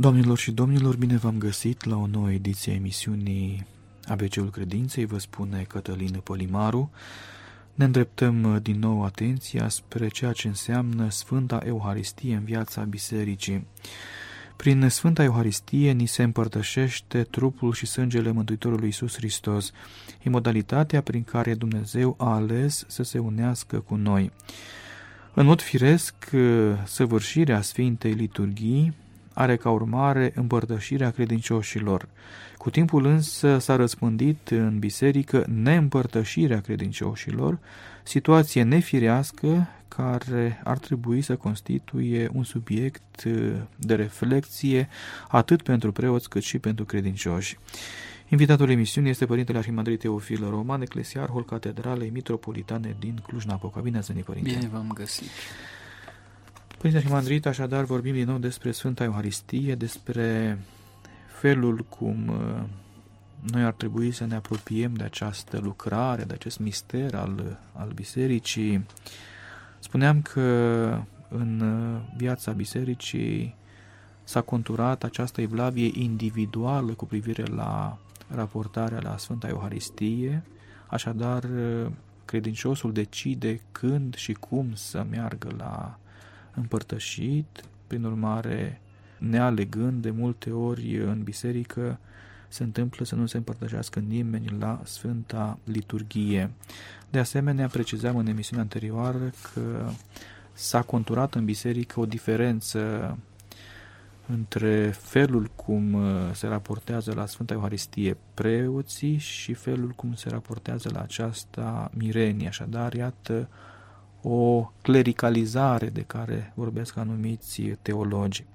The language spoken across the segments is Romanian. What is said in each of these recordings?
Doamnelor și domnilor, bine v-am găsit la o nouă ediție a emisiunii ABC-ul Credinței, vă spune Cătălin Pălimaru. Ne îndreptăm din nou atenția spre ceea ce înseamnă Sfânta Euharistie în viața Bisericii. Prin Sfânta Euharistie ni se împărtășește trupul și sângele Mântuitorului Iisus Hristos, e modalitatea prin care Dumnezeu a ales să se unească cu noi. În mod firesc, săvârșirea Sfintei Liturghii are ca urmare împărtășirea credincioșilor. Cu timpul însă s-a răspândit în biserică neîmpărtășirea credincioșilor, situație nefirească care ar trebui să constituie un subiect de reflexie atât pentru preoți cât și pentru credincioși. Invitatul emisiunii este Părintele Arhimandrit Teofil Roman, eclesiarhul Catedralei Mitropolitane din Cluj-Napoca. Bine ați venit, Părinte! Bine v-am găsit! Părinte Arhimandrit, așadar vorbim din nou despre Sfânta Euharistie, despre felul cum noi ar trebui să ne apropiem de această lucrare, de acest mister al bisericii. Spuneam că în viața bisericii s-a conturat această evlavie individuală cu privire la raportarea la Sfânta Euharistie, așadar credinciosul decide când și cum să meargă la împărtășit, prin urmare, nealegând, de multe ori în biserică se întâmplă să nu se împărtășească nimeni la Sfânta Liturghie. De asemenea, precizam în emisiunea anterioară că s-a conturat în biserică o diferență între felul cum se raportează la Sfânta Euharistie preoții și felul cum se raportează la aceasta mirenii. Așadar, iată o clericalizare de care vorbesc anumiți teologi.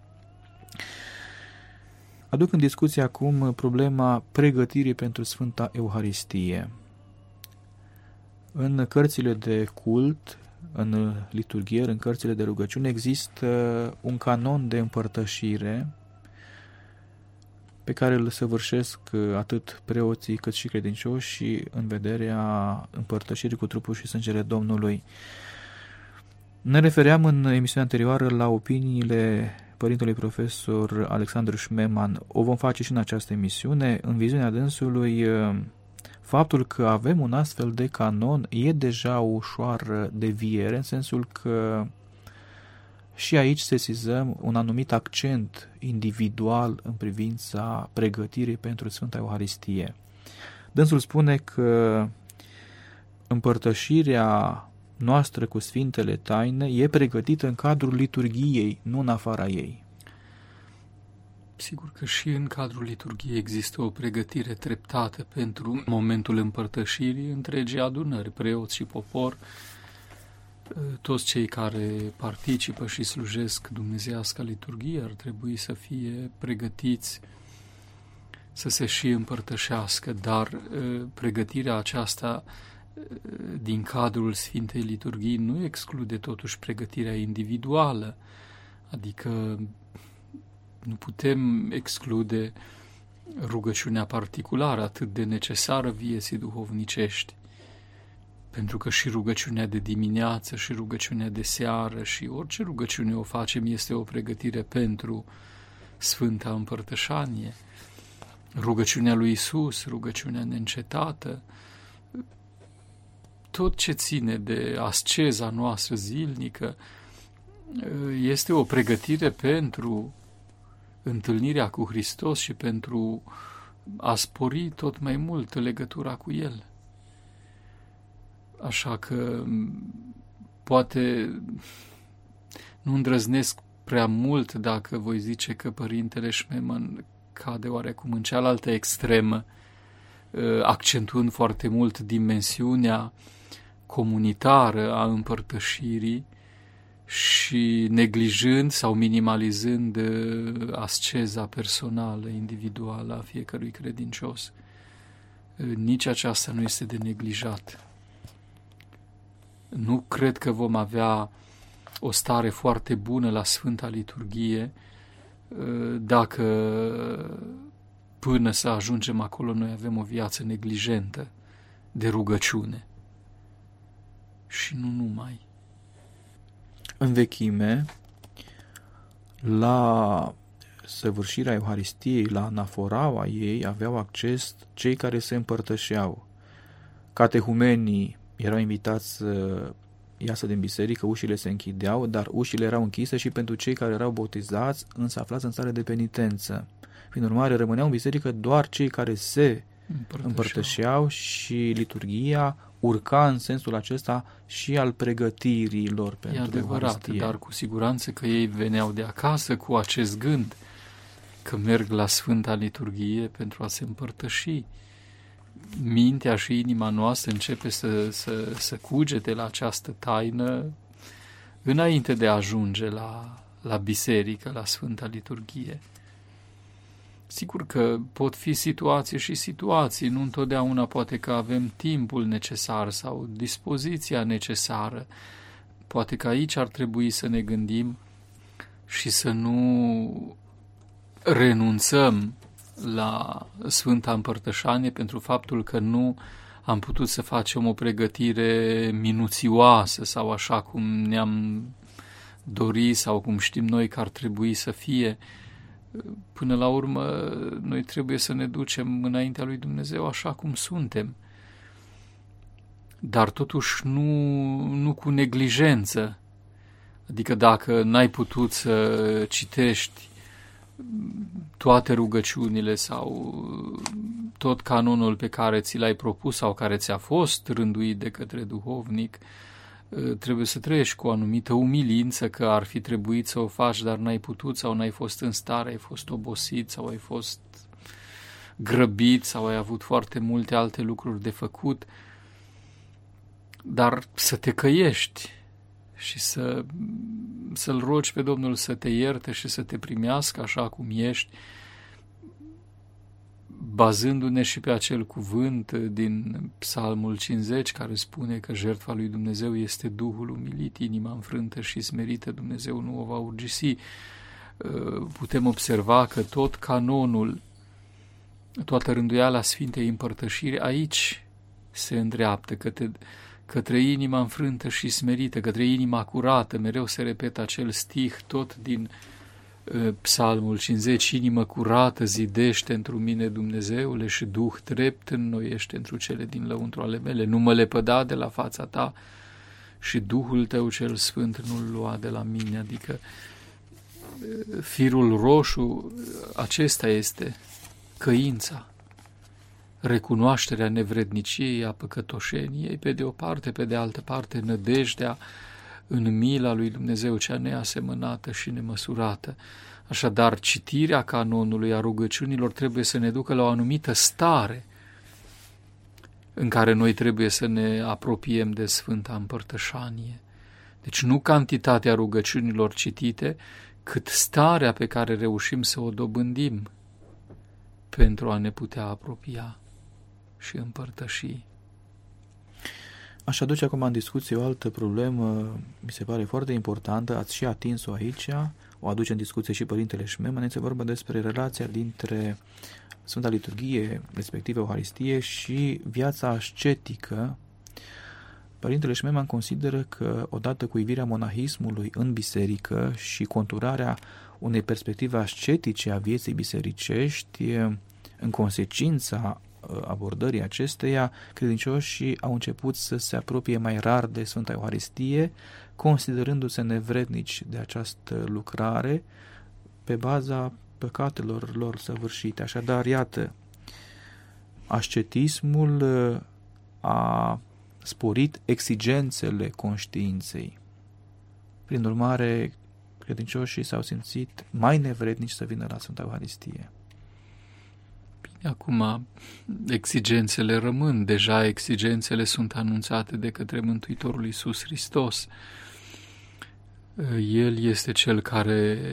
Aduc în discuție acum problema pregătirii pentru Sfânta Euharistie. În cărțile de cult, în liturghier, în cărțile de rugăciune, există un canon de împărtășire pe care îl săvârșesc atât preoții cât și credincioși în vederea împărtășirii cu trupul și sângele Domnului. Ne refeream în emisiunea anterioară la opiniile părintelui profesor Alexandru Șmeman. O vom face și în această emisiune. În viziunea dânsului, faptul că avem un astfel de canon e deja o ușoară deviere, în sensul că și aici sesizăm un anumit accent individual în privința pregătirii pentru Sfânta Euharistie. Dânsul spune că împărtășirea noastră cu Sfintele Taine e pregătită în cadrul liturghiei, nu în afara ei. Sigur că și în cadrul liturghiei există o pregătire treptată pentru momentul împărtășirii întregii adunări, preoți și popor, toți cei care participă și slujesc dumnezeiasca liturghie ar trebui să fie pregătiți să se și împărtășească, dar pregătirea aceasta din cadrul Sfintei Liturghii nu exclude totuși pregătirea individuală, adică nu putem exclude rugăciunea particulară atât de necesară vieții duhovnicești, pentru că și rugăciunea de dimineață și rugăciunea de seară și orice rugăciune o facem este o pregătire pentru Sfânta Împărtășanie. Rugăciunea lui Iisus, rugăciunea neîncetată, tot ce ține de asceza noastră zilnică este o pregătire pentru întâlnirea cu Hristos și pentru a spori tot mai mult legătura cu El. Așa că poate nu îndrăznesc prea mult dacă voi zice că Părintele Șmeman cade oarecum în cealaltă extremă, accentuând foarte mult dimensiunea comunitară a împărtășirii și neglijând sau minimalizând asceza personală, individuală a fiecărui credincios. Nici aceasta nu este de neglijat. Nu cred că vom avea o stare foarte bună la Sfânta Liturghie dacă până să ajungem acolo noi avem o viață neglijentă de rugăciune. Și nu numai. În vechime, la săvârșirea Euharistiei, la anaforaua ei, aveau acces cei care se împărtășeau. Catehumenii erau invitați să iasă din biserică, ușile se închideau, dar ușile erau închise și pentru cei care erau botezați, însă aflați în stare de penitență. Prin urmare, rămâneau în biserică doar cei care se împărtășeau și liturghia urca în sensul acesta și al pregătirii lor pentru adevărat, Euharistie. dar cu siguranță că ei veneau de acasă cu acest gând că merg la Sfânta Liturghie pentru a se împărtăși. Mintea și inima noastră începe să cugete la această taină înainte de a ajunge la biserică, la Sfânta Liturghie. Sigur că pot fi situații și situații, nu întotdeauna poate că avem timpul necesar sau dispoziția necesară. Poate că aici ar trebui să ne gândim și să nu renunțăm la Sfânta Împărtășanie pentru faptul că nu am putut să facem o pregătire minuțioasă sau așa cum ne-am dorit sau cum știm noi că ar trebui să fie. Până la urmă, noi trebuie să ne ducem înaintea lui Dumnezeu așa cum suntem. Dar totuși nu cu neglijență. Adică dacă n-ai putut să citești toate rugăciunile sau tot canonul pe care ți l-ai propus sau care ți-a fost rânduit de către duhovnic, trebuie să trăiești cu o anumită umilință că ar fi trebuit să o faci, dar n-ai putut sau n-ai fost în stare, ai fost obosit sau ai fost grăbit sau ai avut foarte multe alte lucruri de făcut, dar să te căiești și să-L rogi pe Domnul să te ierte și să te primească așa cum ești, bazându-ne și pe acel cuvânt din Psalmul 50, care spune că jertfa lui Dumnezeu este Duhul umilit, inima înfrântă și smerită, Dumnezeu nu o va urgisi. Putem observa că tot canonul, toată rânduiala Sfintei Împărtășiri aici se îndreaptă către inima înfrântă și smerită, către inima curată. Mereu se repetă acel stih tot din Psalmul 50, inimă curată zidește întru mine, Dumnezeule, și Duh drept înnoiește întru cele din lăuntru ale mele. Nu mă lepăda de la fața ta și Duhul tău cel sfânt nu-l lua de la mine. Adică firul roșu acesta este căința, recunoașterea nevredniciei, a păcătoșeniei, pe de o parte, pe de altă parte, nădejdea în mila lui Dumnezeu, cea neasemănată și nemăsurată. Așadar, citirea canonului, a rugăciunilor, trebuie să ne ducă la o anumită stare în care noi trebuie să ne apropiem de Sfânta Împărtășanie. Deci nu cantitatea rugăciunilor citite, cât starea pe care reușim să o dobândim pentru a ne putea apropia și împărtăși. Aș aduce acum în discuție o altă problemă, mi se pare foarte importantă, ați și atins-o aici, o aduce în discuție și Părintele Șmeman, este vorba despre relația dintre Sfânta Liturghie, respectiv Euharistie, și viața ascetică. Părintele Șmeman consideră că odată cu ivirea monahismului în biserică și conturarea unei perspective ascetice a vieții bisericești, în consecința abordării acesteia, credincioșii au început să se apropie mai rar de Sfânta Euharistie, considerându-se nevrednici de această lucrare pe baza păcatelor lor săvârșite. Așadar, iată, ascetismul a sporit exigențele conștiinței. Prin urmare, credincioșii s-au simțit mai nevrednici să vină la Sfânta Euharistie. Acum, exigențele rămân, deja exigențele sunt anunțate de către Mântuitorul Iisus Hristos. El este Cel care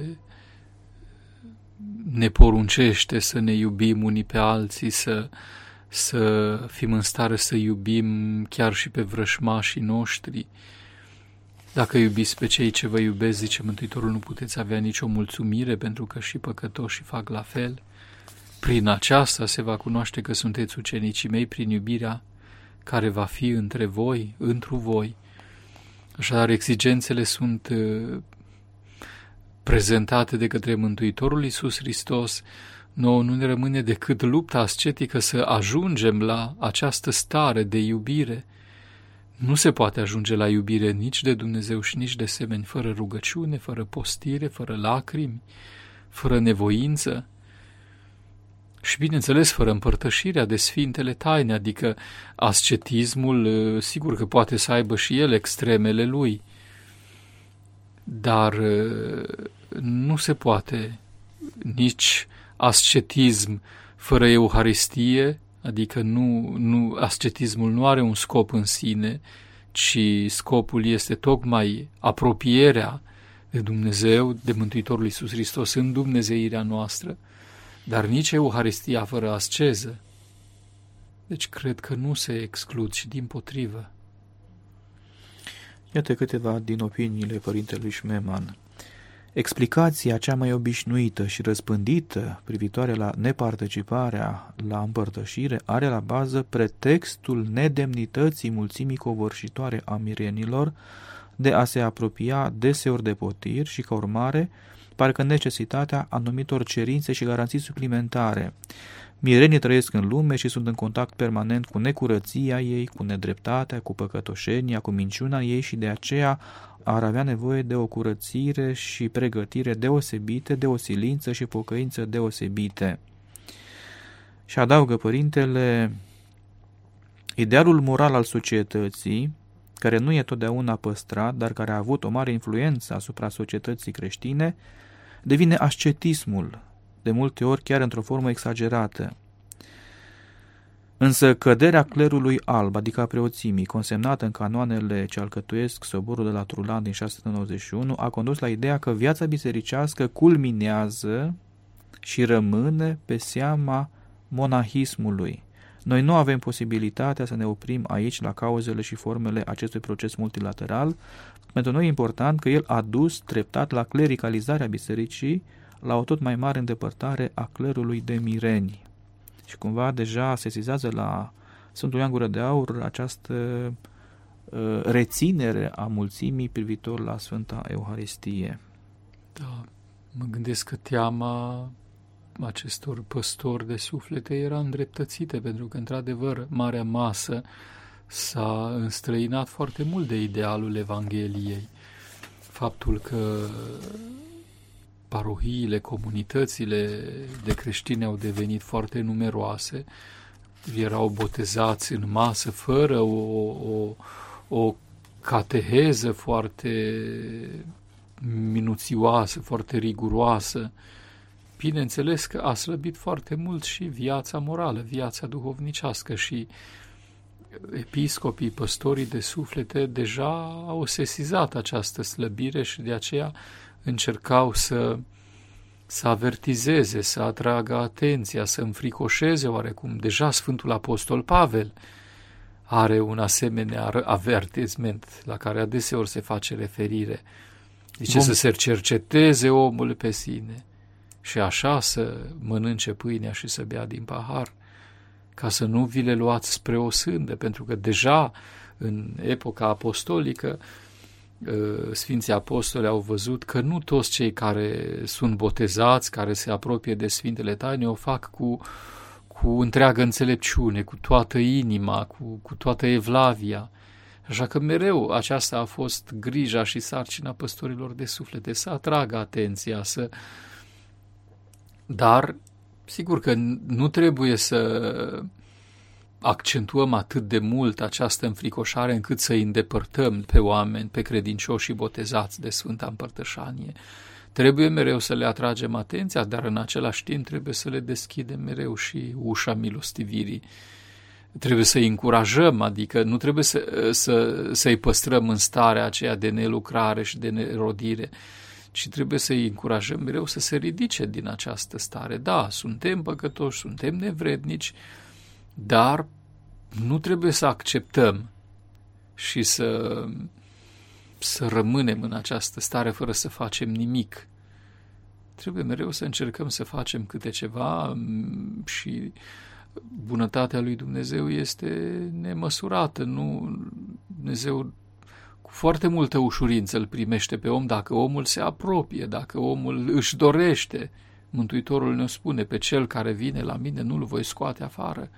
ne poruncește să ne iubim unii pe alții, să fim în stare să iubim chiar și pe vrășmașii noștri. Dacă iubiți pe cei ce vă iubesc, zice Mântuitorul, nu puteți avea nicio mulțumire, pentru că și păcătoșii fac la fel. Prin aceasta se va cunoaște că sunteți ucenicii mei, prin iubirea care va fi între voi, întru voi. Așadar, exigențele sunt prezentate de către Mântuitorul Iisus Hristos, nouă nu ne rămâne decât lupta ascetică să ajungem la această stare de iubire. Nu se poate ajunge la iubire nici de Dumnezeu și nici de semeni fără rugăciune, fără postire, fără lacrimi, fără nevoință și, bineînțeles, fără împărtășirea de sfintele taine, adică ascetismul, sigur că poate să aibă și el extremele lui, dar nu se poate nici ascetism fără Euharistie, adică ascetismul nu are un scop în sine, ci scopul este tocmai apropierea de Dumnezeu, de Mântuitorul Iisus Hristos în dumnezeirea noastră, dar nici Euharistia fără asceză. Deci cred că nu se exclud și dimpotrivă. Iată câteva din opiniile părintelui Șmeman. Explicația cea mai obișnuită și răspândită privitoare la neparticiparea la împărtășire are la bază pretextul nedemnității mulțimii covârșitoare a mirenilor de a se apropia deseori de potir și, ca urmare, parcă necesitatea anumitor cerințe și garanții suplimentare. Mirenii trăiesc în lume și sunt în contact permanent cu necurăția ei, cu nedreptatea, cu păcătoșenia, cu minciuna ei și de aceea ar avea nevoie de o curățire și pregătire deosebite, de o silință și pocăință deosebite. Și adaugă părintele, idealul moral al societății, care nu e totdeauna păstrat, dar care a avut o mare influență asupra societății creștine, devine ascetismul, de multe ori chiar într-o formă exagerată. Însă căderea clerului alb, adică a preoțimii, consemnată în canoanele ce alcătuiesc soborul de la Trulan din 691, a condus la ideea că viața bisericească culminează și rămâne pe seama monahismului. Noi nu avem posibilitatea să ne oprim aici la cauzele și formele acestui proces multilateral. Pentru noi e important că el a dus treptat la clericalizarea bisericii, la o tot mai mare îndepărtare a clerului de mireni. Și cumva deja sesizează la Sfântul Ioan Gură de Aur această reținere a mulțimii privitor la Sfânta Euharistie. Da, mă gândesc că teama acestor păstori de suflete era îndreptățită, pentru că, într-adevăr, marea masă s-a înstrăinat foarte mult de idealul Evangheliei. Faptul că parohiile, comunitățile de creștini au devenit foarte numeroase, erau botezați în masă fără o cateheză foarte minuțioasă, foarte riguroasă. Bineînțeles că a slăbit foarte mult și viața morală, viața duhovnicească și episcopii, păstorii de suflete deja au sesizat această slăbire și de aceea încercau să avertizeze, să atragă atenția, să înfricoșeze oarecum. Deja Sfântul Apostol Pavel are un asemenea avertisment la care adeseori se face referire. Zice să se cerceteze omul pe sine și așa să mănânce pâinea și să bea din pahar, ca să nu vi le luați spre o sândă, pentru că deja în epoca apostolică Sfinții Apostoli au văzut că nu toți cei care sunt botezați, care se apropie de Sfintele Taine, o fac cu întreagă înțelepciune, cu toată inima, cu toată evlavia. Așa că mereu aceasta a fost grija și sarcina păstorilor de suflete, să atragă atenția, Dar, sigur că nu trebuie să accentuăm atât de mult această înfricoșare încât să îi îndepărtăm pe oameni, pe credincioși și botezați de Sfânta Împărtășanie. Trebuie mereu să le atragem atenția, dar în același timp trebuie să le deschidem mereu și ușa milostivirii. Trebuie să-i încurajăm, adică nu trebuie să-i păstrăm în starea aceea de nelucrare și de nerodire, ci trebuie să-i încurajăm mereu să se ridice din această stare. Da, suntem păcătoși, suntem nevrednici, dar nu trebuie să acceptăm și să rămânem în această stare fără să facem nimic. Trebuie mereu să încercăm să facem câte ceva și bunătatea lui Dumnezeu este nemăsurată. Dumnezeu cu foarte multă ușurință îl primește pe om dacă omul se apropie, dacă omul își dorește. Mântuitorul ne spune, pe cel care vine la mine nu-l voi scoate afară.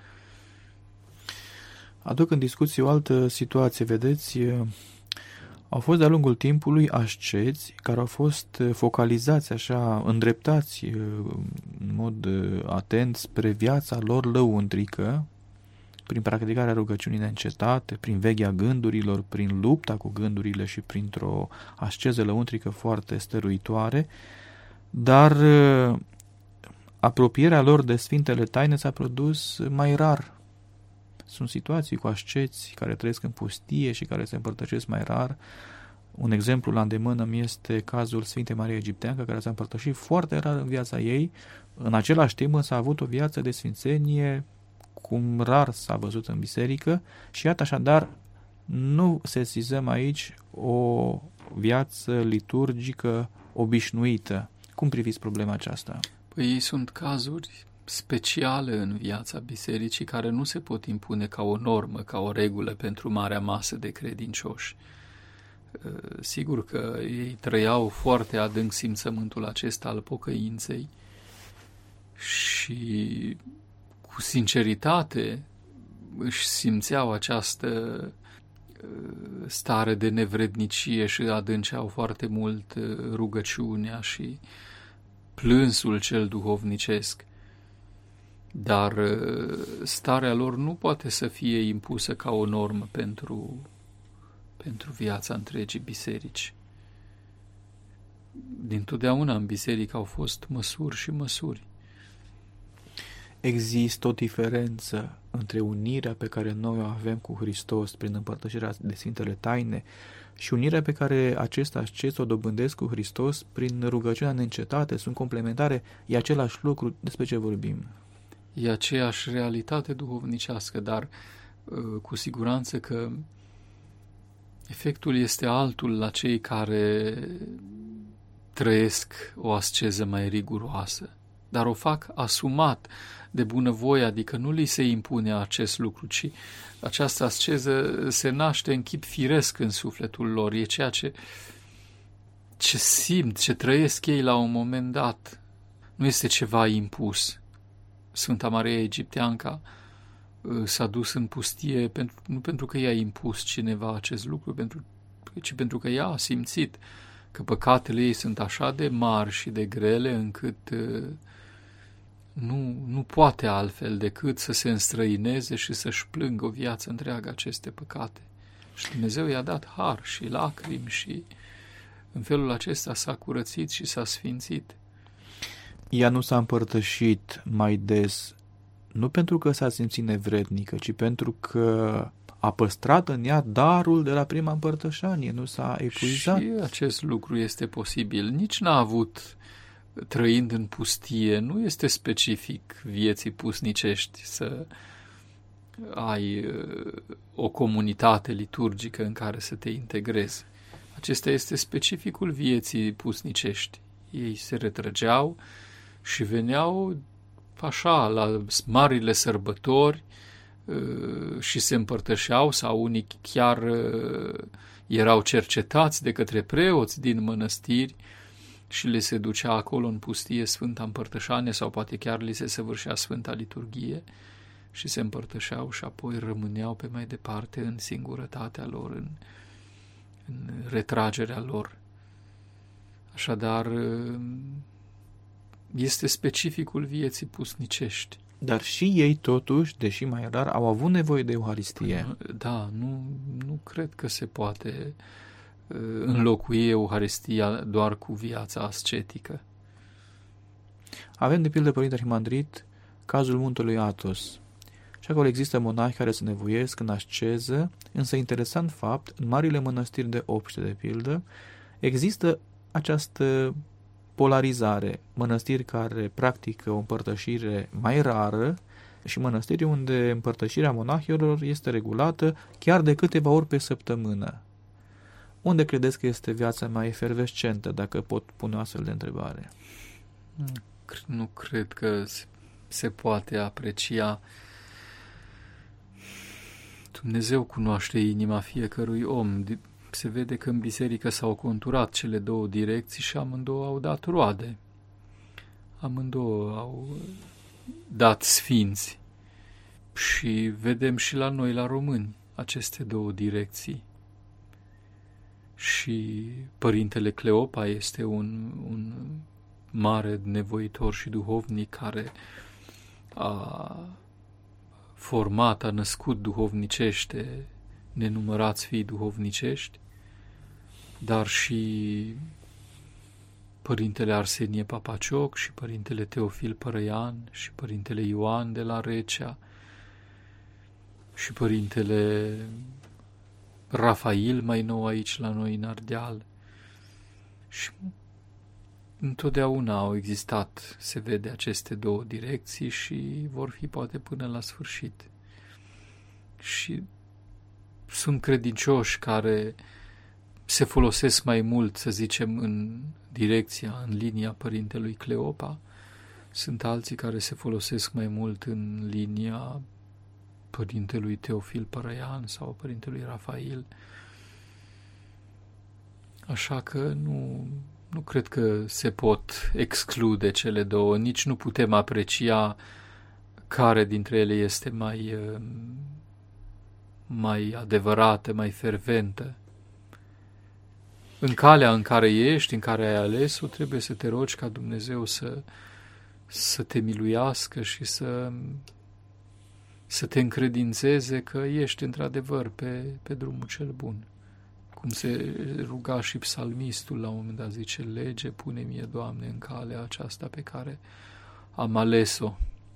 Aduc în discuție o altă situație, vedeți, au fost de-a lungul timpului asceți care au fost focalizați așa, îndreptați în mod atent spre viața lor lăuntrică, prin practicarea rugăciunii neîncetate, prin veghea gândurilor, prin lupta cu gândurile și printr-o asceză lăuntrică foarte stăruitoare, dar apropierea lor de Sfintele Taine s-a produs mai rar. Sunt situații cu asceți care trăiesc în pustie și care se împărtășesc mai rar. Un exemplu la îndemână mi este cazul Sfintei Maria Egipteancă, care s-a împărtășit foarte rar în viața ei. În același timp însă a avut o viață de sfințenie cum rar s-a văzut în biserică și iată așadar nu sesizăm aici o viață liturgică obișnuită. Cum priviți problema aceasta? Păi sunt cazuri speciale în viața bisericii care nu se pot impune ca o normă, ca o regulă pentru marea masă de credincioși. Sigur că ei trăiau foarte adânc simțământul acesta al pocăinței și cu sinceritate își simțeau această stare de nevrednicie și adânceau foarte mult rugăciunea și plânsul cel duhovnicesc. Dar starea lor nu poate să fie impusă ca o normă pentru viața întregii biserici. Dintotdeauna în biserică au fost măsuri și măsuri. Există o diferență între unirea pe care noi o avem cu Hristos prin împărtășirea de Sfintele Taine și unirea pe care acesta ascet o dobândesc cu Hristos prin rugăciunea neîncetată, sunt complementare, e același lucru, despre ce vorbim. E aceeași realitate duhovnicească, dar cu siguranță că efectul este altul la cei care trăiesc o asceză mai riguroasă, dar o fac asumat de bunăvoie, adică nu li se impune acest lucru, ci această asceză se naște în chip firesc în sufletul lor, e ceea ce simt, ce trăiesc ei la un moment dat, nu este ceva impus. Sfânta Maria Egipteanca s-a dus în pustie nu pentru că i-a impus cineva acest lucru, ci pentru că ea a simțit că păcatele ei sunt așa de mari și de grele încât nu poate altfel decât să se înstrăineze și să-și plângă o viață întreagă aceste păcate. Și Dumnezeu i-a dat har și lacrimi și în felul acesta s-a curățit și s-a sfințit. Ea nu s-a împărtășit mai des, nu pentru că s-a simțit nevrednică, ci pentru că a păstrat în ea darul de la prima împărtășanie, nu s-a epuizat. Și acest lucru este posibil. Nici n-a avut, trăind în pustie, nu este specific vieții pusnicești să ai o comunitate liturgică în care să te integrezi. Acesta este specificul vieții pusnicești. Ei se retrăgeau și veneau așa la marile sărbători și se împărtășeau sau unii chiar erau cercetați de către preoți din mănăstiri și le se ducea acolo în pustie Sfânta Împărtășanie sau poate chiar li se săvârșea Sfânta Liturghie și se împărtășeau și apoi rămâneau pe mai departe în singurătatea lor, în retragerea lor. Așadar, este specificul vieții pusnicești. Dar și ei totuși, deși mai rar, au avut nevoie de Euharistie. Da, nu cred că se poate înlocui Euharistia doar cu viața ascetică. Avem de pildă, Părinte Arhimandrit, cazul muntelui Athos. Și acolo există monahi care se nevoiesc în asceză, însă interesant fapt, în marile mănăstiri de obște, de pildă, există această polarizare, mănăstiri care practică o împărtășire mai rară și mănăstiri unde împărtășirea monahilor este regulată chiar de câteva ori pe săptămână. Unde credeți că este viața mai efervescentă, dacă pot pune o astfel de întrebare? Nu cred că se poate aprecia. Dumnezeu cunoaște inima fiecărui om. se vede că în biserică s-au conturat cele două direcții și amândouă au dat roade. Amândouă au dat sfinți. Și vedem și la noi, la români, aceste două direcții. Și Părintele Cleopa este un mare nevoitor și duhovnic care a format, a născut duhovnicește nenumărați fii duhovnicești, dar și Părintele Arsenie Papacioc și Părintele Teofil Părăian și Părintele Ioan de la Recea și Părintele Rafail mai nou aici la noi în Ardeal. Și întotdeauna au existat, se vede, aceste două direcții și vor fi poate până la sfârșit. Și sunt credincioși care se folosesc mai mult, să zicem, în direcția, în linia Părintelui Cleopa. Sunt alții care se folosesc mai mult în linia Părintelui Teofil Părăian sau Părintelui Rafail. Așa că nu cred că se pot exclude cele două, nici nu putem aprecia care dintre ele este mai adevărată, mai ferventă. În calea în care ești, în care ai ales-o, trebuie să te rogi ca Dumnezeu să te miluiască și să te încredințeze că ești într-adevăr pe drumul cel bun. Cum se ruga și psalmistul la un moment dat, zice, lege, pune-mi, Doamne, în calea aceasta pe care am ales-o.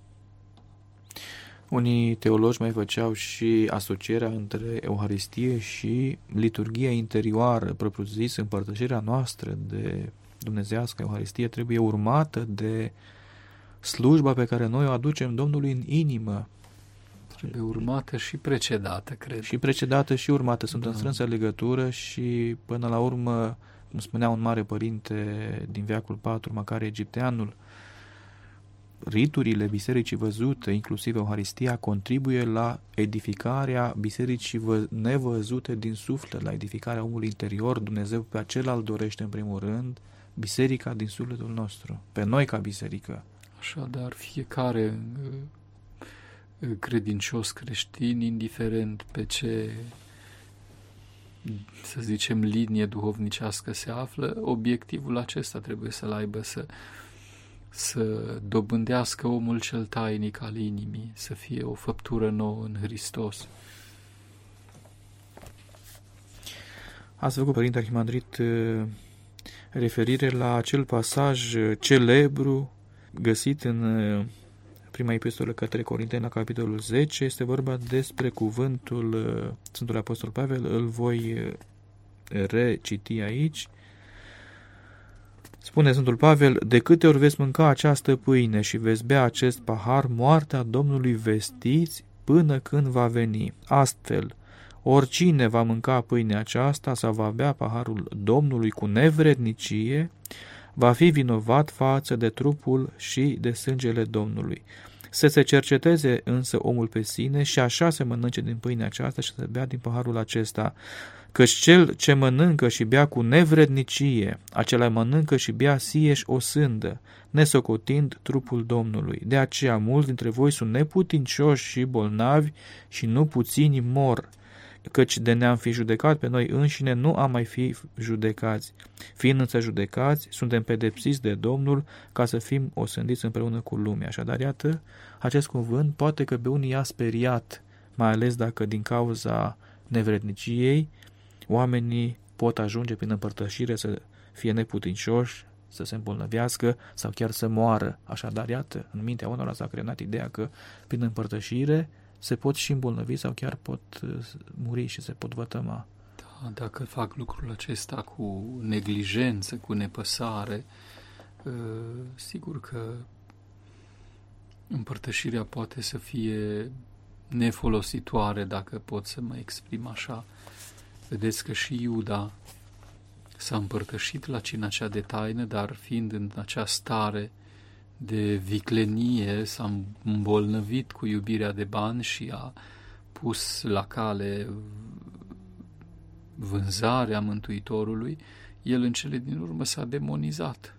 Unii teologi mai făceau și asocierea între Euharistie și liturghia interioară, propriu-zis, împărtășirea noastră de dumnezeiască Euharistie trebuie urmată de slujba pe care noi o aducem Domnului în inimă. Trebuie urmată și precedată, cred. Și precedată și urmată sunt în strânsă legătură și până la urmă, cum spunea un mare părinte din veacul IV, Macare Egipteanul, riturile bisericii văzute, inclusiv Euharistia, contribuie la edificarea bisericii nevăzute din suflet, la edificarea omului interior. Dumnezeu pe acela îl dorește în primul rând, biserica din sufletul nostru, pe noi ca biserică. Așadar, fiecare credincios creștin, indiferent pe ce, să zicem, linie duhovnicească se află, obiectivul acesta trebuie să-l aibă, să dobândească omul cel tainic al inimii, să fie o făptură nouă în Hristos. Ați făcut, Părinte Arhimandrit, referire la acel pasaj celebru găsit în prima epistolă către Corinteni, la capitolul 10. Este vorba despre cuvântul Sfântului Apostol Pavel. Îl voi reciti aici. Spune Sfântul Pavel: de câte ori veți mânca această pâine și veți bea acest pahar, moartea Domnului vestiți până când va veni. Astfel, oricine va mânca pâinea aceasta sau va bea paharul Domnului cu nevrednicie, va fi vinovat față de trupul și de sângele Domnului. Să se cerceteze însă omul pe sine și așa se mănânce din pâinea aceasta și să bea din paharul acesta. Căci cel ce mănâncă și bea cu nevrednicie, acela mănâncă și bea sieși o sândă, nesocotind trupul Domnului. De aceea mulți dintre voi sunt neputincioși și bolnavi și nu puțini mor, căci de ne-am fi judecat pe noi înșine, nu am mai fi judecați. Fiind însă judecați, suntem pedepsiți de Domnul ca să fim osândiți împreună cu lumea. Așadar, iată, acest cuvânt poate că pe unii i-a speriat, mai ales dacă din cauza nevredniciei oamenii pot ajunge prin împărtășire să fie neputincioși, să se îmbolnăvească sau chiar să moară. Așadar, iată, în mintea unora s-a creat ideea că prin împărtășire se pot și îmbolnăvi sau chiar pot muri și se pot vătăma. Da, dacă fac lucrul acesta cu neglijență, cu nepăsare, sigur că împărtășirea poate să fie nefolositoare, dacă pot să mă exprim așa. Vedeți că și Iuda s-a împărtășit la cina cea de taină, dar fiind în acea stare de viclenie, s-a îmbolnăvit cu iubirea de bani și a pus la cale vânzarea Mântuitorului, el în cele din urmă s-a demonizat.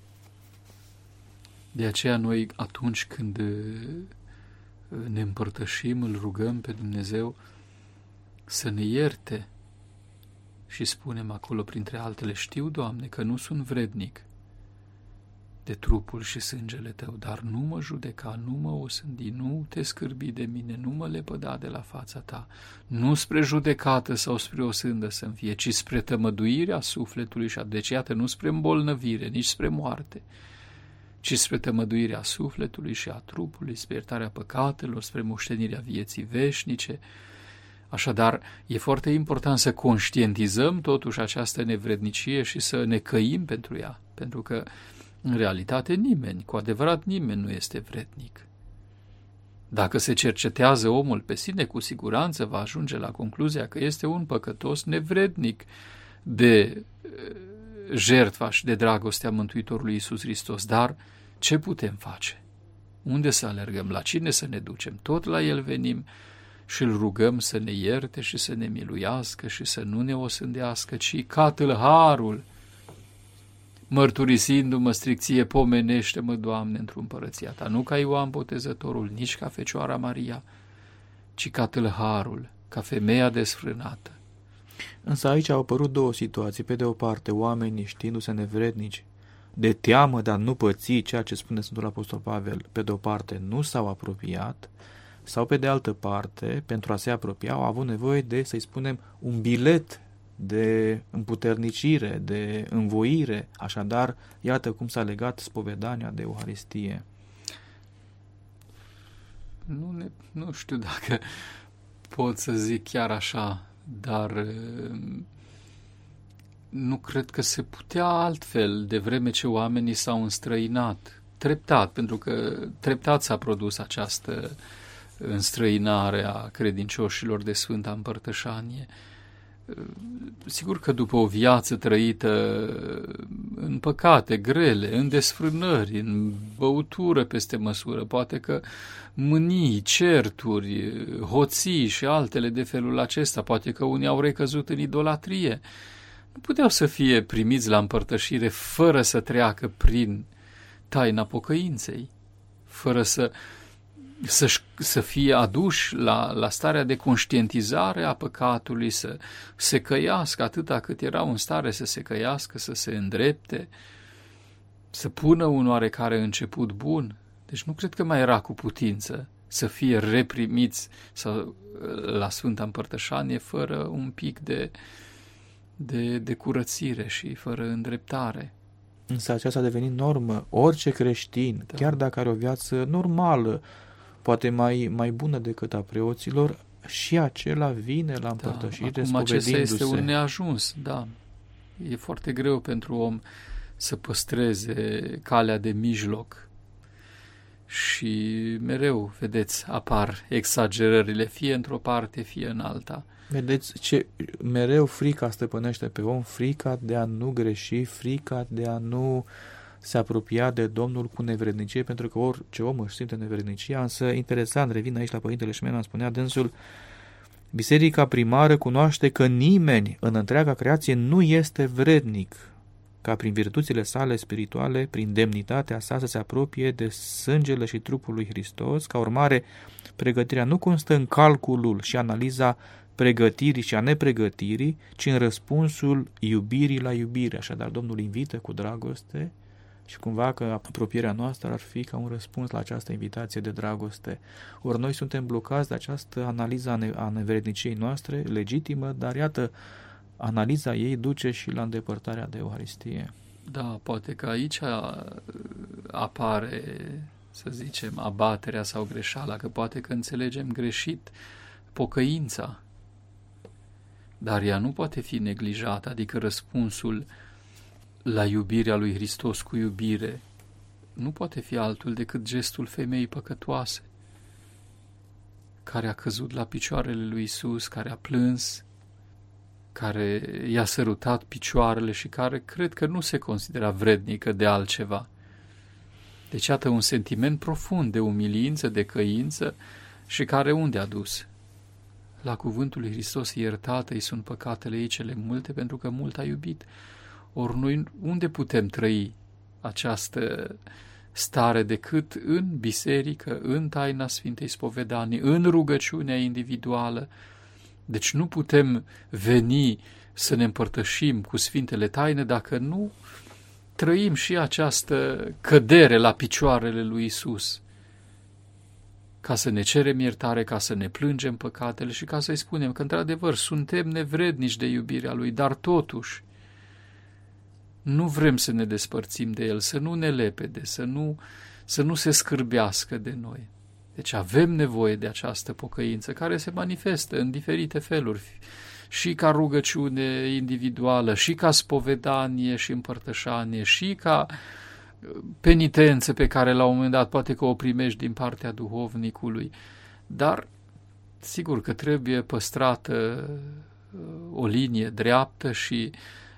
De aceea noi, atunci când ne împărtășim, îl rugăm pe Dumnezeu să ne ierte și spunem acolo, printre altele, știu, Doamne, că nu sunt vrednic de trupul și sângele Tău, dar nu mă judeca, nu mă osândi, nu te scârbi de mine, nu mă lepăda de la fața Ta, nu spre judecată sau spre osândă să-mi fie, ci spre tămăduirea sufletului și deci, iată, nu spre îmbolnăvire, nici spre moarte, ci spre tămăduirea sufletului și a trupului, spre iertarea păcatelor, spre moștenirea vieții veșnice. Așadar, e foarte important să conștientizăm totuși această nevrednicie și să ne căim pentru ea, pentru că, în realitate, nimeni, cu adevărat nimeni nu este vrednic. Dacă se cercetează omul pe sine, cu siguranță va ajunge la concluzia că este un păcătos nevrednic de jertfa și de dragostea Mântuitorului Iisus Hristos. Dar ce putem face? Unde să alergăm? La cine să ne ducem? Tot la El venim și îl rugăm să ne ierte și să ne miluiască și să nu ne osândească, ci ca tâlharul, mărturisindu-mă stricție, pomenește-mă, Doamne, într-o împărăția Ta, nu ca Ioan Botezătorul, nici ca Fecioara Maria, ci ca tâlharul, ca femeia desfrânată. Însă aici au apărut două situații. Pe de o parte, oamenii știindu-se nevrednici, de teamă, dar nu păți, ceea ce spune Sfântul Apostol Pavel, pe de o parte nu s-au apropiat, sau pe de altă parte, pentru a se apropia, au avut nevoie de, să-i spunem, un bilet de împuternicire, de învoire. Așadar, iată cum s-a legat spovedania de Euharistie. Nu știu dacă pot să zic chiar așa, dar nu cred că se putea altfel, de vreme ce oamenii s-au înstrăinat. Treptat, pentru că treptat s-a produs această înstrăinare a credincioșilor de Sfânta Împărtășanie. Sigur că după o viață trăită în păcate grele, în desfrânări, în băutură peste măsură, poate că mânii, certuri, hoții și altele de felul acesta, poate că unii au recăzut în idolatrie, nu puteau să fie primiți la împărtășire fără să treacă prin taina pocăinței, fără să fie aduși la starea de conștientizare a păcatului, să se căiască atâta cât erau în stare să se căiască, să se îndrepte, să pună un oarecare început bun. Deci nu cred că mai era cu putință să fie reprimiți la Sfânta Împărtășanie fără un pic de curățire și fără îndreptare. Însă aceasta a devenit normă. Orice creștin, chiar dacă are o viață normală, poate mai bună decât a preoților, și acela vine la împărtășire spovedindu-se. Acesta este un neajuns, da. E foarte greu pentru om să păstreze calea de mijloc și mereu, vedeți, apar exagerările, fie într-o parte, fie în alta. Vedeți ce mereu frica stăpânește pe om, frica de a nu greși, frica de a nu se apropia de Domnul cu nevrednicie, pentru că orice om își simte nevrednicia. Însă, interesant, revin aici la Părintele Șmeman, spunea dânsul, Biserica primară cunoaște că nimeni în întreaga creație nu este vrednic ca prin virtuțile sale spirituale, prin demnitatea sa să se apropie de sângele și trupul lui Hristos. Ca urmare, pregătirea nu constă în calculul și analiza pregătirii și a nepregătirii, ci în răspunsul iubirii la iubire. Așadar, Domnul invită cu dragoste și cumva că apropierea noastră ar fi ca un răspuns la această invitație de dragoste. Ori noi suntem blocați de această analiză a nevredniciei noastre, legitimă, dar iată, analiza ei duce și la îndepărtarea de Euharistie. Da, poate că aici apare, să zicem, abaterea sau greșeala, că poate că înțelegem greșit pocăința, dar ea nu poate fi neglijată, adică răspunsul la iubirea lui Hristos cu iubire nu poate fi altul decât gestul femeii păcătoase, care a căzut la picioarele lui Iisus, care a plâns, care i-a sărutat picioarele și care cred că nu se considera vrednică de altceva. Deci, iată, un sentiment profund de umilință, de căință și care unde a dus? la cuvântul lui Hristos, iertate-i sunt păcatele ei cele multe, pentru că mult a iubit. Ori noi unde putem trăi această stare decât în biserică, în taina Sfintei Spovedanii, în rugăciunea individuală? Deci nu putem veni să ne împărtășim cu Sfintele Taine dacă nu trăim și această cădere la picioarele lui Isus, ca să ne cerem iertare, ca să ne plângem păcatele și ca să-i spunem că, într-adevăr, suntem nevrednici de iubirea Lui, dar totuși nu vrem să ne despărțim de El, să nu ne lepede, să nu se scârbească de noi. Deci avem nevoie de această pocăință care se manifestă în diferite feluri, și ca rugăciune individuală, și ca spovedanie și împărtășanie, și ca penitență pe care la un moment dat poate că o primești din partea duhovnicului, dar sigur că trebuie păstrată o linie dreaptă și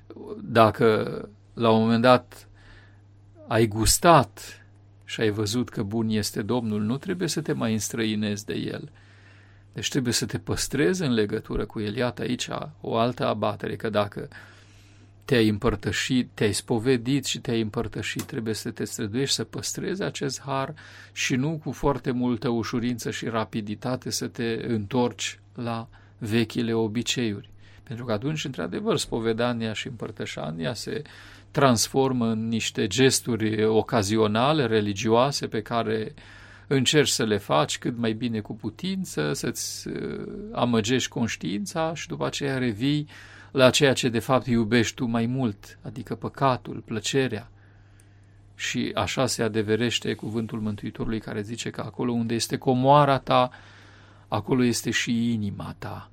dacă la un moment dat ai gustat și ai văzut că bun este Domnul, nu trebuie să te mai înstrăinezi de El. Deci trebuie să te păstrezi în legătură cu El. Iată aici o altă abatere, că dacă te-ai împărtășit, te-ai spovedit și te-ai împărtășit, trebuie să te străduiești să păstrezi acest har și nu cu foarte multă ușurință și rapiditate să te întorci la vechile obiceiuri. Pentru că atunci, într-adevăr, spovedania și împărtășania se transformă în niște gesturi ocazionale, religioase, pe care încerci să le faci cât mai bine cu putință, să-ți amăgești conștiința și după aceea revii la ceea ce de fapt iubești tu mai mult, adică păcatul, plăcerea. Și așa se adeverește cuvântul Mântuitorului care zice că acolo unde este comoara ta, acolo este și inima ta.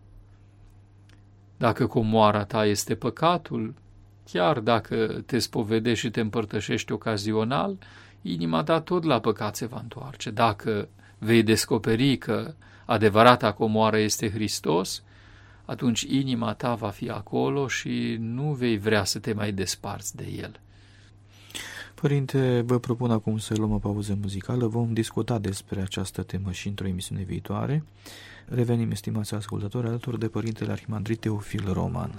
Dacă comoara ta este păcatul, chiar dacă te spovedești și te împărtășești ocazional, inima ta tot la păcat se va întoarce. Dacă vei descoperi că adevărata comoară este Hristos, atunci inima ta va fi acolo și nu vei vrea să te mai desparți de El. Părinte, vă propun acum să luăm o pauză muzicală. Vom discuta despre această temă și într-o emisiune viitoare. Revenim, estimați ascultători, alături de Părintele Arhimandrit Teofil Roman.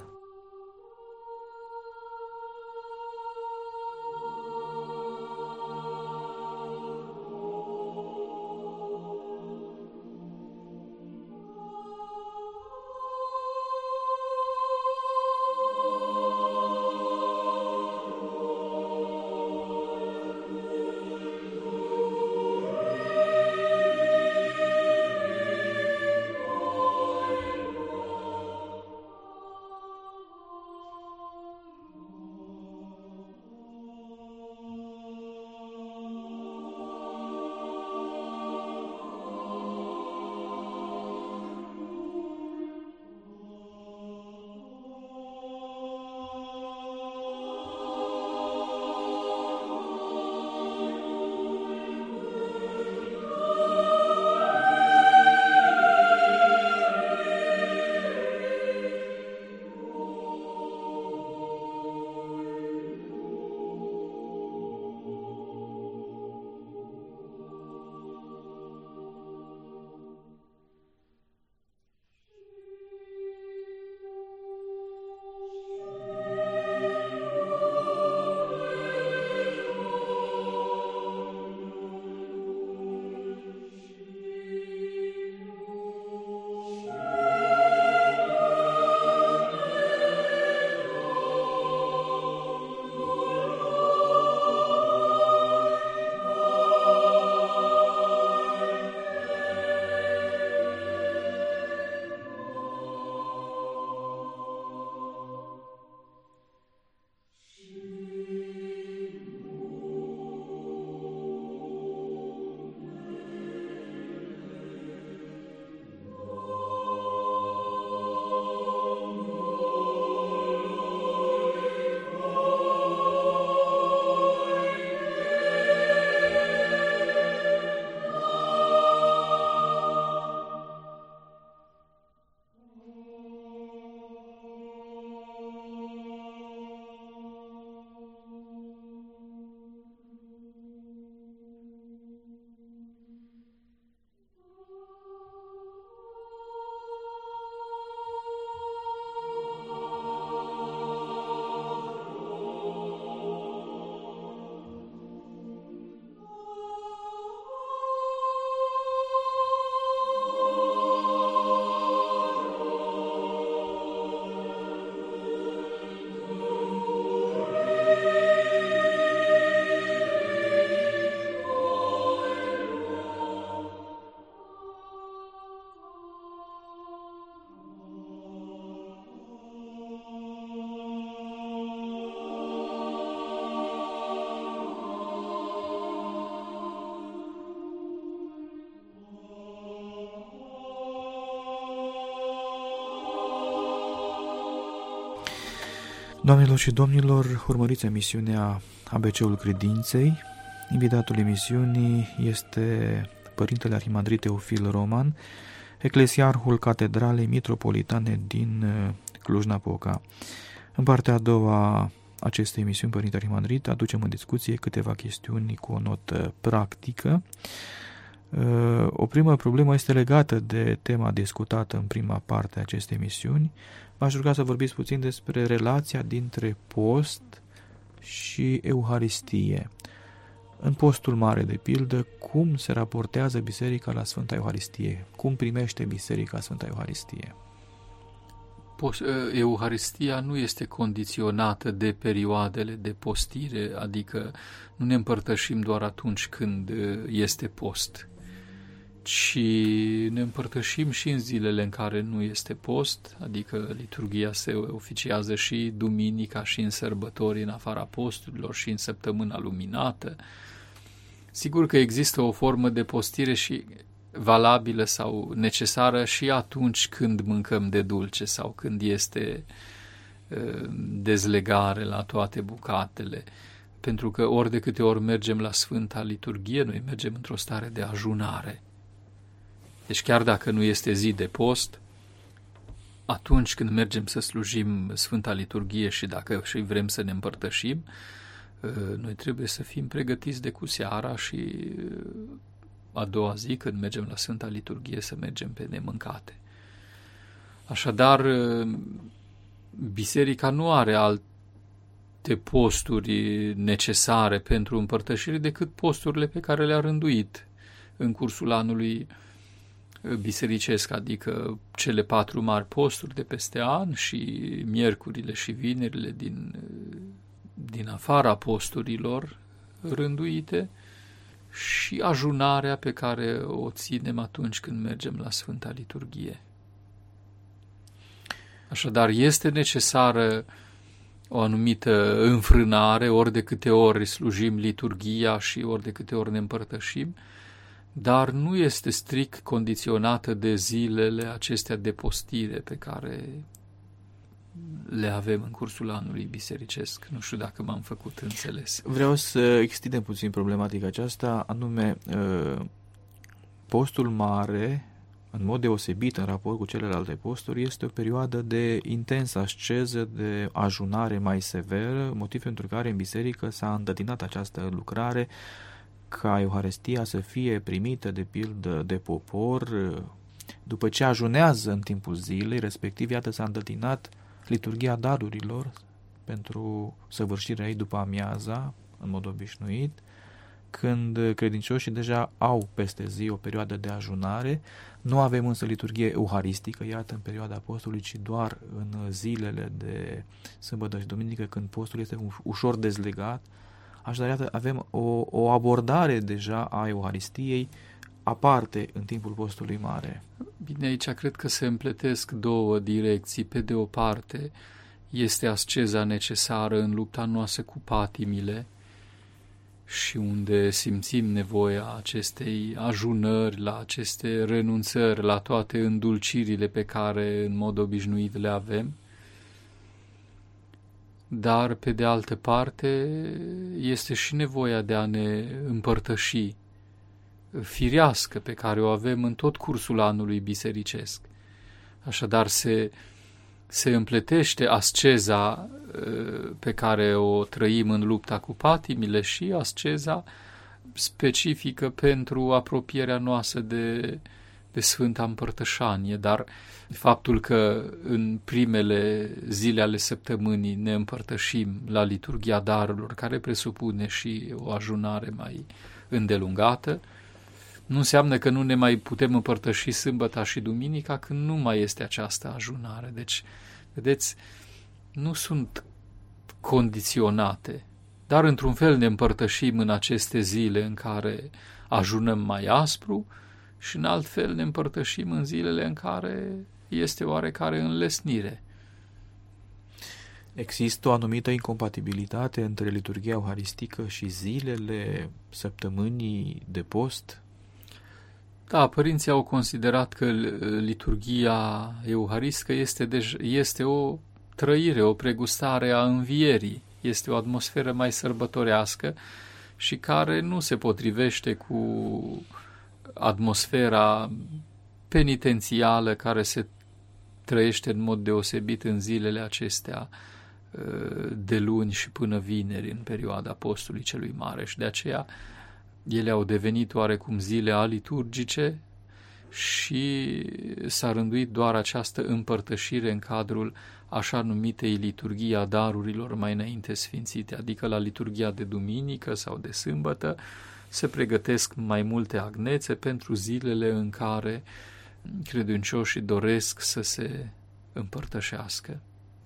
Doamnelor și domnilor, urmăriți emisiunea ABC-ul Credinței. Invitatul emisiunii este Părintele Arhimandrit Teofil Roman, eclesiarhul Catedralei Mitropolitane din Cluj-Napoca. În partea a doua acestei emisiuni, Părinte Arhimandrit, aducem în discuție câteva chestiuni cu o notă practică. O primă problemă este legată de tema discutată în prima parte a acestei emisiuni. V-aș ruga să vorbiți puțin despre relația dintre post și Euharistie. În postul mare, de pildă, cum se raportează Biserica la Sfânta Euharistie? Cum primește Biserica Sfânta Euharistie? Euharistia nu este condiționată de perioadele de postire, adică nu ne împărtășim doar atunci când este post, ci ne împărtășim și în zilele în care nu este post, adică liturghia se oficiază și duminica și în sărbători în afara posturilor și în săptămâna luminată. Sigur că există o formă de postire și valabilă sau necesară și atunci când mâncăm de dulce sau când este dezlegare la toate bucatele, pentru că ori de câte ori mergem la Sfânta Liturghie, noi mergem într-o stare de ajunare. Deci chiar dacă nu este zi de post, atunci când mergem să slujim Sfânta Liturghie și dacă și vrem să ne împărtășim, noi trebuie să fim pregătiți de cu seara și a doua zi, când mergem la Sfânta Liturghie, să mergem pe nemâncate. Așadar, Biserica nu are alte posturi necesare pentru împărtășire decât posturile pe care le-a rânduit în cursul anului bisericesc, adică cele 4 mari posturi de peste an și miercurile și vinerile din afara posturilor rânduite și ajunarea pe care o ținem atunci când mergem la Sfânta Liturghie. Așadar, este necesară o anumită înfrânare, ori de câte ori slujim liturghia și ori de câte ori ne împărtășim, dar nu este strict condiționată de zilele acestea de postire pe care le avem în cursul anului bisericesc. Nu știu dacă m-am făcut înțeles. Vreau să extindem puțin problematica aceasta, anume postul mare, în mod deosebit în raport cu celelalte posturi, este o perioadă de intensă asceză, de ajunare mai severă, motiv pentru care în biserică s-a îndătinat această lucrare ca Euharistia să fie primită, de pildă, de popor, după ce ajunează în timpul zilei, respectiv, iată, s-a îndătinat liturghia darurilor pentru săvârșirea ei după amiaza, în mod obișnuit, când credincioșii deja au peste zi o perioadă de ajunare. Nu avem însă liturghie euharistică, iată, în perioada postului, ci doar în zilele de sâmbătă și duminică, când postul este ușor dezlegat. Așadar, iată, avem o abordare deja a Euharistiei aparte în timpul postului mare. Bine, aici cred că se împletesc două direcții. Pe de o parte, este asceza necesară în lupta noastră cu patimile și unde simțim nevoia acestei ajunări, la aceste renunțări, la toate îndulcirile pe care în mod obișnuit le avem. Dar, pe de altă parte, este și nevoia de a ne împărtăși firească pe care o avem în tot cursul anului bisericesc. Așadar, se împletește asceza pe care o trăim în lupta cu patimile și asceza specifică pentru apropierea noastră de Sfânta Împărtășanie, dar faptul că în primele zile ale săptămânii ne împărtășim la liturghia darurilor, care presupune și o ajunare mai îndelungată, nu înseamnă că nu ne mai putem împărtăși sâmbăta și duminica când nu mai este această ajunare. Deci, vedeți, nu sunt condiționate, dar într-un fel ne împărtășim în aceste zile în care ajunăm mai aspru și în alt fel ne împărtășim în zilele în care este oarecare înlesnire. Există o anumită incompatibilitate între liturghia euharistică și zilele săptămânii de post? Da, părinții au considerat că liturghia euharistică este o trăire, o pregustare a învierii. Este o atmosferă mai sărbătorească și care nu se potrivește cu atmosfera penitențială care se trăiește în mod deosebit în zilele acestea de luni și până vineri, în perioada postului celui mare, și de aceea ele au devenit oarecum zile aliturgice și s-a rânduit doar această împărtășire în cadrul așa numitei liturghii a darurilor mai înainte sfințite, adică la liturghia de duminică sau de sâmbătă se pregătesc mai multe agnețe pentru zilele în care credincioșii doresc să se împărtășească.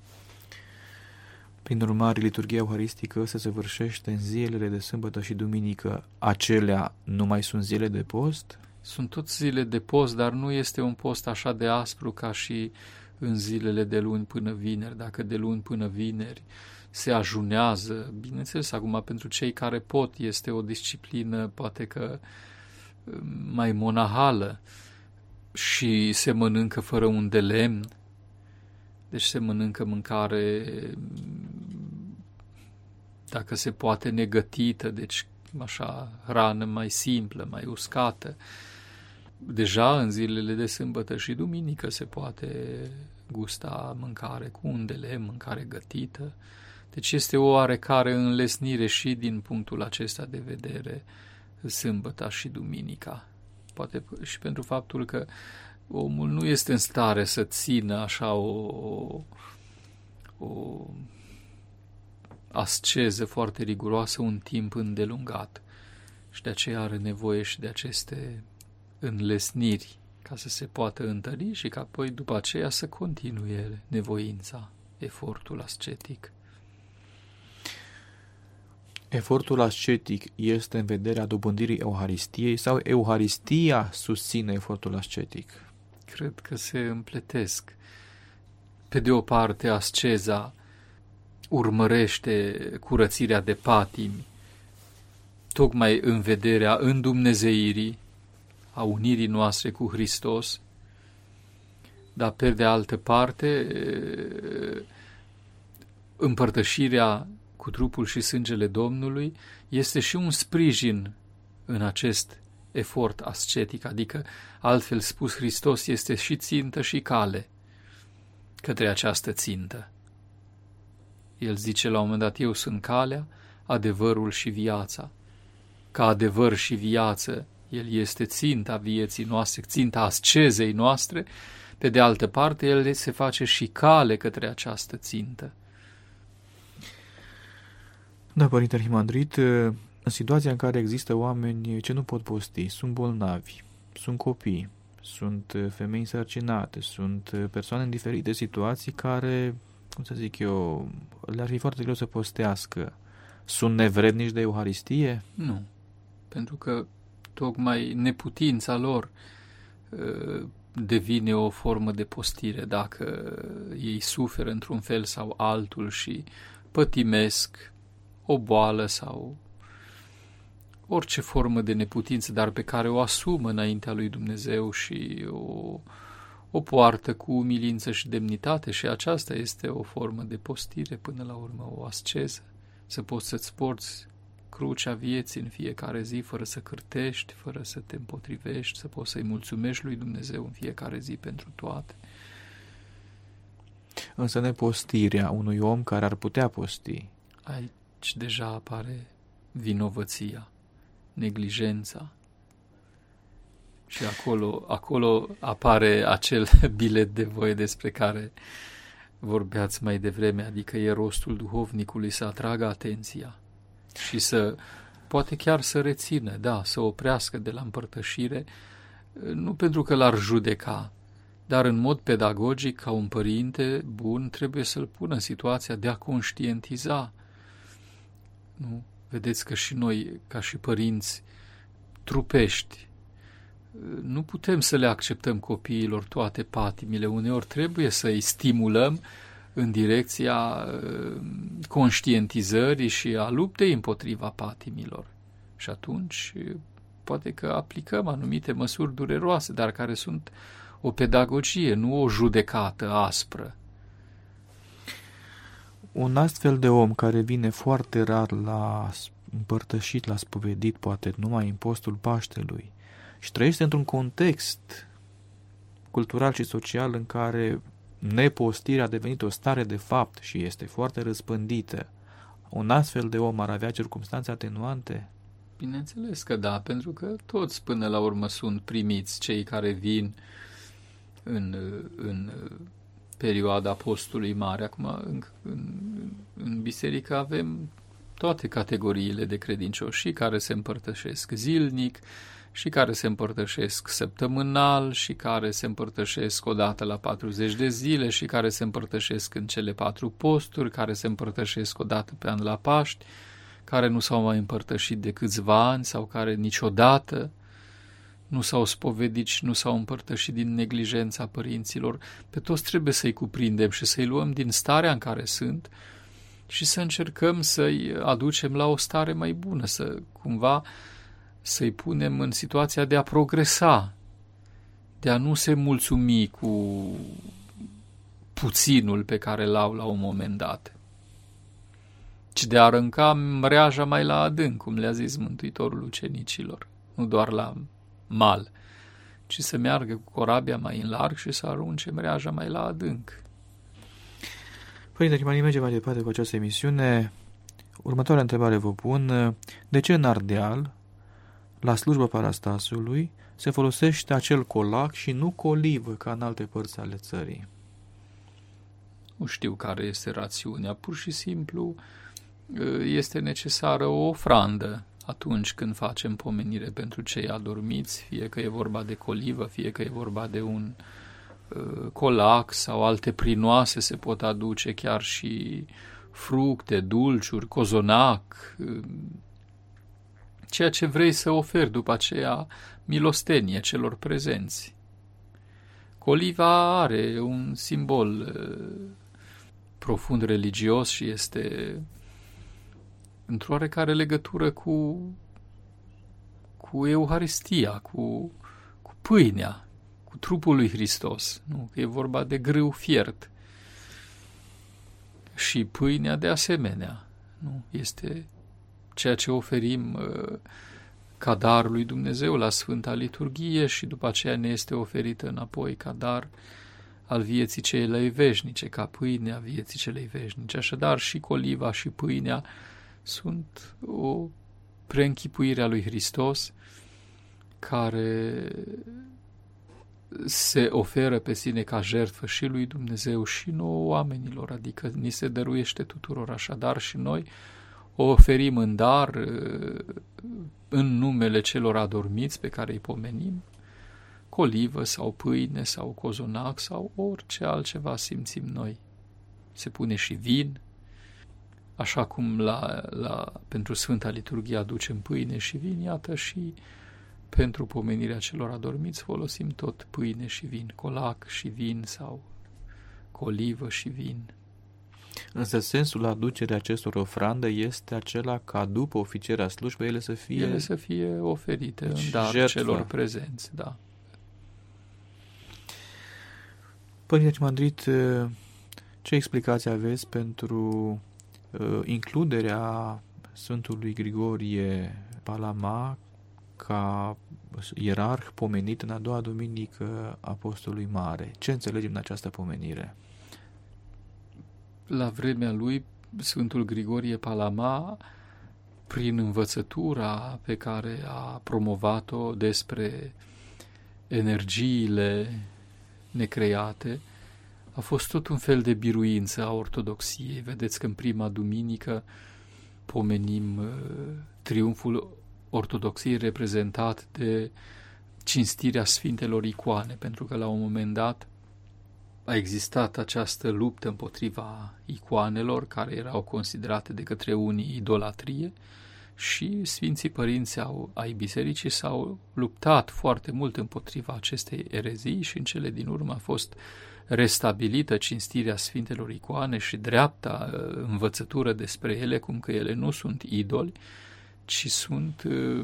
Prin urmare, liturghia euharistică se săvârșește în zilele de sâmbătă și duminică. Acelea nu mai sunt zile de post? Sunt tot zile de post, dar nu este un post așa de aspru ca și în zilele de luni până vineri. Dacă de luni până vineri se ajunează, bineînțeles, acum pentru cei care pot, este o disciplină poate că mai monahală și se mănâncă fără un de lemn, deci se mănâncă mâncare, dacă se poate, negătită, deci așa, hrană mai simplă, mai uscată. Deja în zilele de sâmbătă și duminică se poate gusta mâncare cu un de lemn, mâncare gătită. Deci este o oarecare înlesnire și din punctul acesta de vedere sâmbăta și duminica. Poate și pentru faptul că omul nu este în stare să țină așa o asceză foarte riguroasă un timp îndelungat și de aceea are nevoie și de aceste înlesniri ca să se poată întări și ca apoi după aceea să continue nevoința, efortul ascetic. Efortul ascetic este în vederea dobândirii Euharistiei sau Euharistia susține efortul ascetic? Cred că se împletesc. Pe de o parte, asceza urmărește curățirea de patimi, tocmai în vederea îndumnezeirii, a unirii noastre cu Hristos, dar pe de altă parte, împărtășirea cu trupul și sângele Domnului este și un sprijin în acest efort ascetic, adică, altfel spus, Hristos este și țintă și cale către această țintă. El zice la un moment dat, eu sunt calea, adevărul și viața. Ca adevăr și viață, El este ținta vieții noastre, ținta ascezei noastre, pe de altă parte, El se face și cale către această țintă. Da, Părinte Arhimandrit, în situația în care există oameni ce nu pot posti, sunt bolnavi, sunt copii, sunt femei însărcinate, sunt persoane în diferite situații care, cum să zic eu, le-ar fi foarte greu să postească. Sunt nevrednici de Euharistie? Nu, pentru că tocmai neputința lor devine o formă de postire dacă ei suferă într-un fel sau altul și pătimesc o boală sau orice formă de neputință, dar pe care o asumă înaintea lui Dumnezeu și o poartă cu umilință și demnitate, și aceasta este o formă de postire, până la urmă o asceză, să poți să-ți porți crucea vieții în fiecare zi, fără să cârtești, fără să te împotrivești, să poți să-i mulțumești lui Dumnezeu în fiecare zi pentru toate. Însă nepostirea unui om care ar putea posti. Aici deja apare vinovăția, neglijența. Și acolo apare acel bilet de voie despre care vorbeați mai devreme, adică e rostul duhovnicului să atragă atenția și poate chiar să rețină, da, să oprească de la împărtășire, nu pentru că l-ar judeca, dar în mod pedagogic, ca un părinte bun, trebuie să-l pună în situația de a conștientiza. Nu? Vedeți că și noi, ca și părinți trupești, nu putem să le acceptăm copiilor toate patimile. Uneori trebuie să îi stimulăm în direcția conștientizării și a luptei împotriva patimilor. Și atunci poate că aplicăm anumite măsuri dureroase, dar care sunt o pedagogie, nu o judecată aspră. un astfel de om care vine foarte rar la împărtășit, la spovedit, poate numai în postul Paștelui, și trăiește într-un context cultural și social în care nepostirea a devenit o stare de fapt și este foarte răspândită, un astfel de om ar avea circumstanțe atenuante? Bineînțeles că da, pentru că toți până la urmă sunt primiți, cei care vin în perioada postului mare. Acum, în biserică avem toate categoriile de credincioși, și care se împărtășesc zilnic, și care se împărtășesc săptămânal, și care se împărtășesc odată la 40 de zile, și care se împărtășesc în cele 4 posturi, care se împărtășesc odată pe an la Paști, care nu s-au mai împărtășit de câțiva ani sau care niciodată nu s-au spovedit și nu s-au împărtășit din neglijența părinților. Pe toți trebuie să-i cuprindem și să-i luăm din starea în care sunt și să încercăm să-i aducem la o stare mai bună, cumva să-i punem în situația de a progresa, de a nu se mulțumi cu puținul pe care l-au la un moment dat, ci de a arunca mreaja mai la adânc, cum le-a zis Mântuitorul ucenicilor, nu doar la mal, ci să meargă cu corabia mai în larg și să arunce mreaja mai la adânc. Părinte Chimani, mergem mai departe cu această emisiune. Următoarea întrebare vă pun: de ce în Ardeal, la slujba Parastasului, se folosește acel colac și nu colivă ca în alte părți ale țării? Nu știu care este rațiunea, pur și simplu este necesară o ofrandă atunci când facem pomenire pentru cei adormiți, fie că e vorba de colivă, fie că e vorba de un colac sau alte prinoase, se pot aduce chiar și fructe, dulciuri, cozonac, ceea ce vrei să oferi după aceea milostenie celor prezenți. Coliva are un simbol profund religios și este într-o oarecare legătură cu Euharistia, cu pâinea, cu trupul lui Hristos. Nu? Că e vorba de grâu fiert. Și pâinea de asemenea. Nu? Este ceea ce oferim ca dar lui Dumnezeu la Sfânta Liturghie și după aceea ne este oferită înapoi ca dar al vieții celei veșnice, ca pâinea vieții celei veșnice. Așadar și coliva și pâinea sunt o preînchipuire a lui Hristos care se oferă pe sine ca jertfă și lui Dumnezeu și nouă oamenilor, adică ni se dăruiește tuturor. Așadar și noi o oferim în dar în numele celor adormiți pe care îi pomenim, colivă sau pâine sau cozonac sau orice altceva simțim noi. Se pune și vin, așa cum pentru Sfânta Liturghie aducem pâine și vin, iată și pentru pomenirea celor adormiți folosim tot pâine și vin, colac și vin sau colivă și vin. Însă sensul aducerii acestor ofrande este acela ca după oficierea slujbei ele să fie oferite în dar celor prezenți, da. Părinte Chimandrit, ce explicație aveți pentru includerea Sfântului Grigorie Palama ca ierarh pomenit în a doua duminică a Postului Mare? Ce înțelegem în această pomenire? La vremea lui, Sfântul Grigorie Palama, prin învățătura pe care a promovat-o despre energiile necreate, a fost tot un fel de biruință a ortodoxiei. Vedeți că în prima duminică pomenim triumful ortodoxiei reprezentat de cinstirea sfintelor icoane, pentru că la un moment dat a existat această luptă împotriva icoanelor, care erau considerate de către unii idolatrie, și Sfinții Părinți ai Bisericii s-au luptat foarte mult împotriva acestei erezii și în cele din urmă a fost restabilită cinstirea sfintelor icoane și dreapta învățătură despre ele, cum că ele nu sunt idoli, ci sunt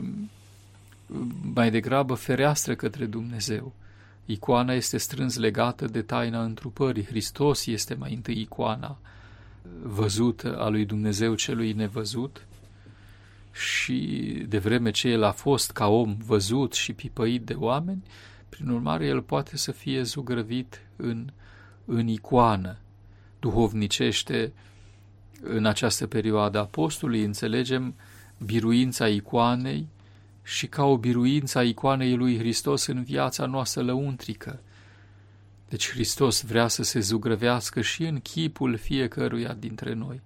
mai degrabă fereastră către Dumnezeu. Icoana este strâns legată de taina întrupării. Hristos este mai întâi icoana văzută a lui Dumnezeu celui nevăzut, și de vreme ce el a fost ca om văzut și pipăit de oameni, prin urmare el poate să fie zugrăvit în icoană. Duhovnicește, în această perioadă a postului, înțelegem biruința icoanei și ca o biruință a icoanei lui Hristos în viața noastră lăuntrică. Deci Hristos vrea să se zugrăvească și în chipul fiecăruia dintre noi.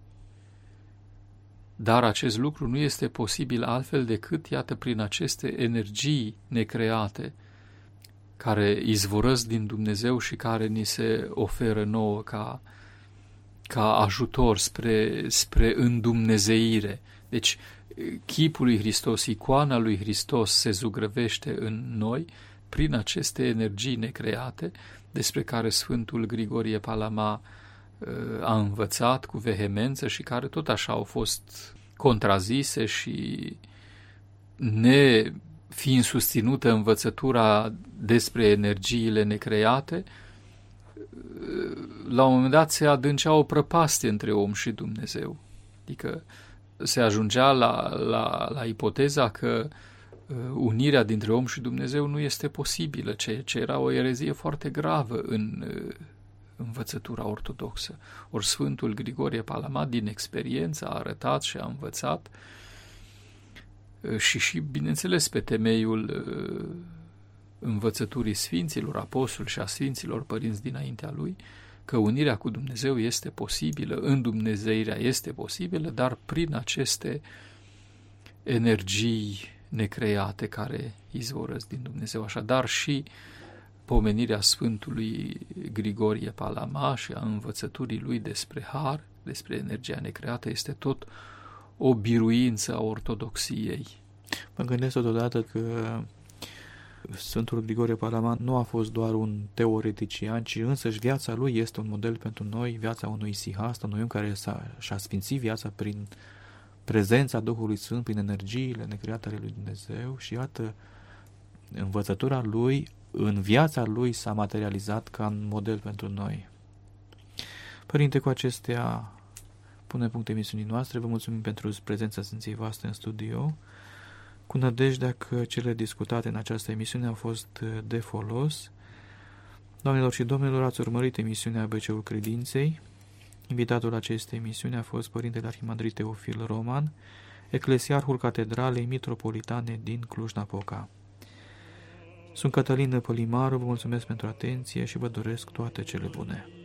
Dar acest lucru nu este posibil altfel decât, iată, prin aceste energii necreate, care izvorăsc din Dumnezeu și care ni se oferă nouă ca ajutor spre îndumnezeire. Deci, chipul lui Hristos, icoana lui Hristos se zugrăvește în noi prin aceste energii necreate, despre care Sfântul Grigorie Palama a învățat cu vehemență și care tot așa au fost contrazise și fiind susținută învățătura despre energiile necreate, la un moment dat se adâncea o prăpastie între om și Dumnezeu. Adică se ajungea la ipoteza că unirea dintre om și Dumnezeu nu este posibilă, ce era o erezie foarte gravă în învățătura ortodoxă. Ori Sfântul Grigorie Palama, din experiență, a arătat și a învățat și bineînțeles, pe temeiul învățăturii Sfinților Apostoli și a Sfinților Părinți dinaintea lui, că unirea cu Dumnezeu este posibilă, îndumnezeirea este posibilă, dar prin aceste energii necreate care izvorăsc din Dumnezeu. Așadar și pomenirea Sfântului Grigorie Palama și a învățăturii lui despre har, despre energia necreată, este tot o biruință a ortodoxiei. Mă gândesc totodată că Sfântul Grigorie Palama nu a fost doar un teoretician, ci însăși viața lui este un model pentru noi, viața unui sihast, unui om care și-a sfințit viața prin prezența Duhului Sfânt, prin energiile necreate ale lui Dumnezeu și iată, învățătura lui în viața lui s-a materializat ca un model pentru noi. Părinte, cu acestea punem punct emisiunii noastre. Vă mulțumim pentru prezența Sfinției voastre în studio, cu nădejdea că cele discutate în această emisiune au fost de folos. Doamnelor și domnilor, ați urmărit emisiunea ABC-ul Credinței. Invitatul acestei emisiuni a fost Părintele Arhimandrit Teofil Roman, eclesiarhul Catedralei Mitropolitane din Cluj-Napoca. Sunt Cătălin Pălimaru, vă mulțumesc pentru atenție și vă doresc toate cele bune.